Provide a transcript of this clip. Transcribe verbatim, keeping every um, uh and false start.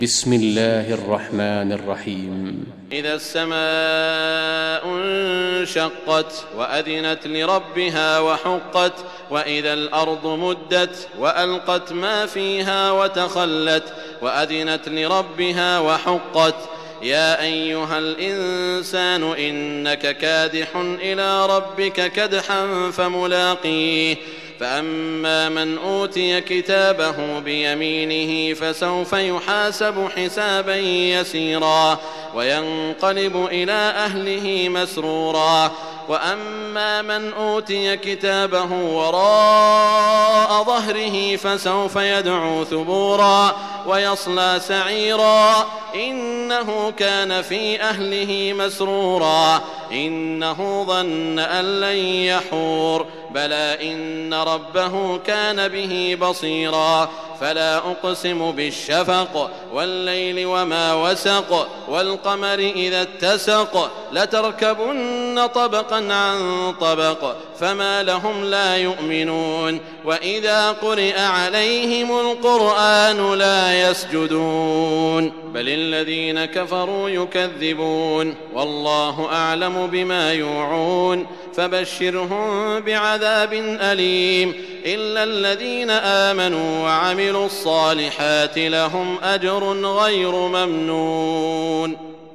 بسم الله الرحمن الرحيم. إذا السماء انشقت وأذنت لربها وحقت وإذا الأرض مدت وألقت ما فيها وتخلت وأذنت لربها وحقت يا أيها الإنسان إنك كادح إلى ربك كدحا فملاقيه فأما من أوتي كتابه بيمينه فسوف يحاسب حسابا يسيرا وينقلب إلى أهله مسرورا وأما من أوتي كتابه وراء ظهره فسوف يدعو ثبورا ويصلى سعيرا إنه كان في أهله مسرورا إنه ظن أن لن يحور بلى إن ربه كان به بصيرا فلا أقسم بالشفق والليل وما وسق والقمر إذا اتسق لتركبن طبقا عن طبق فما لهم لا يؤمنون وإذا قرئ عليهم القرآن لا يسجدون بل الذين كفروا يكذبون والله أعلم بما يوعون فبشرهم بعذاب أليم إلا الذين آمنوا وعملوا الصالحات لهم أجر غير ممنون.